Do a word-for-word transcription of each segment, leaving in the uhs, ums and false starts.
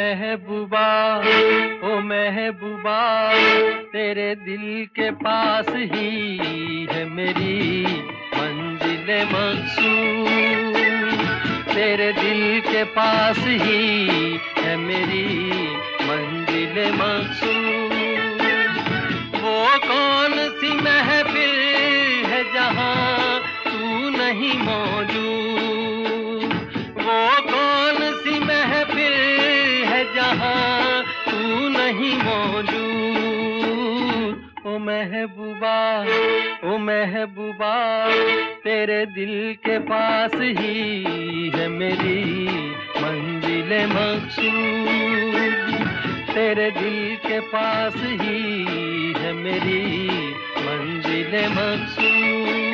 महबूबा, ओ महबूबा, तेरे दिल के पास ही है मेरी मंजिल मक़सूद। तेरे दिल के पास ही है मेरी मंजिल मक़सूद। वो कौन सी महफिल है जहाँ तू नहीं मौजूद। वो कौन सी महफिल है जहाँ तू नहीं मौजूद। ओ महबूबा, ओ महबूबा, तेरे दिल के पास ही है मेरी मंजिल मक़सूद। तेरे दिल के पास ही है मेरी मंजिल मक़सूद।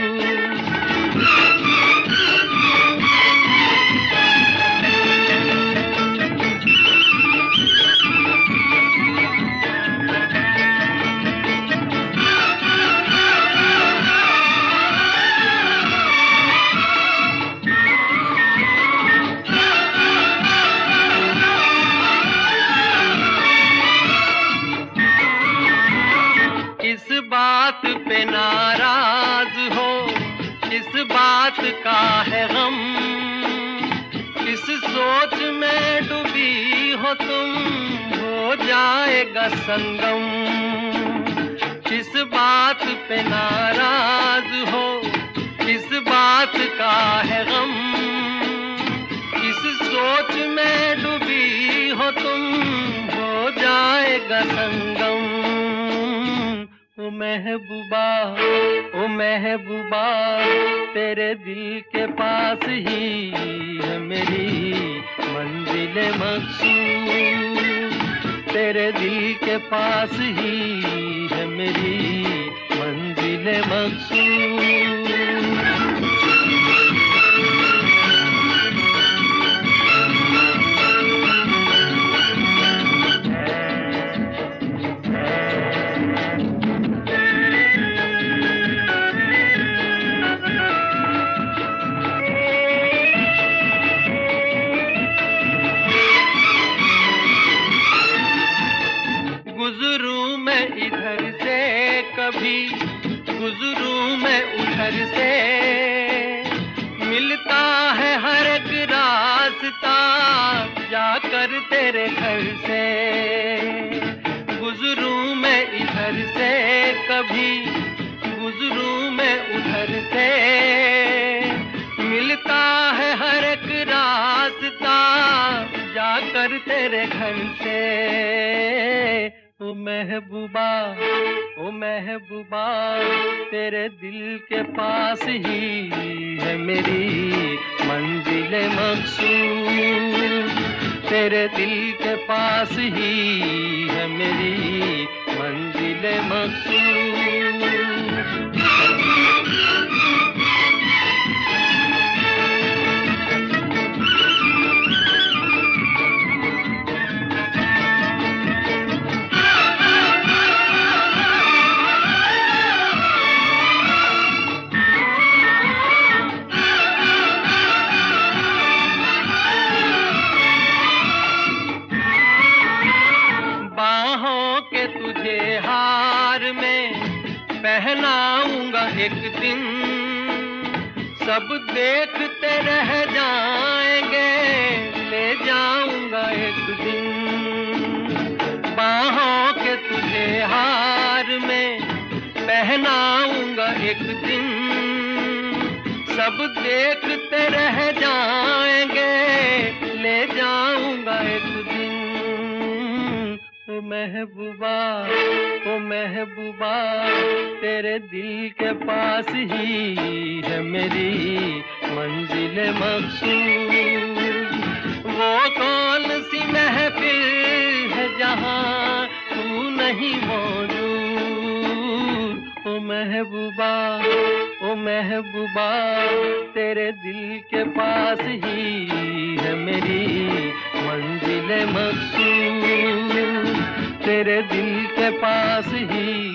किस बात पे नाराज हो, किस बात का है गम, किस सोच में डूबी हो तुम, हो जाएगा संगम। किस बात पे नाराज हो, किस बात का है गम, किस सोच में डूबी हो तुम, हो जाएगा संगम। ओ महबूबा, ओ महबूबा, तेरे दिल के पास ही है मेरी मंजिल मक़सूद। तेरे दिल के पास ही है मेरी मंजिल मक़सूद। गुज़रूं मैं इधर से कभी, गुज़रूं मैं उधर से, मिलता है हर एक रास्ता जाकर तेरे घर से। गुज़रूं मैं इधर से कभी, गुज़रूं मैं उधर से, मिलता है हर एक रास्ता जाकर तेरे घर से। ओ महबूबा, ओ महबूबा, तेरे दिल के पास ही है मेरी मंजिल मक़सूद। तेरे दिल के पास ही है मेरी मंजिल मक़सूद। बाहों के तुझे हार में पहनाऊंगा एक दिन, सब देखते रह जाएंगे, ले जाऊंगा एक दिन। बाहों के तुझे हार में पहनाऊंगा एक दिन, सब देखते रह जाएंगे, ले जाऊंगा एक दिन। ओ महबूबा, ओ महबूबा, तेरे दिल के पास ही है मेरी मंजिल मक़सूद। वो कौन सी महफिल है जहाँ तू नहीं मौजूद। ओ महबूबा, ओ महबूबा, तेरे दिल के पास ही है मेरी मंजिल मक़सूद। तेरे दिल के पास ही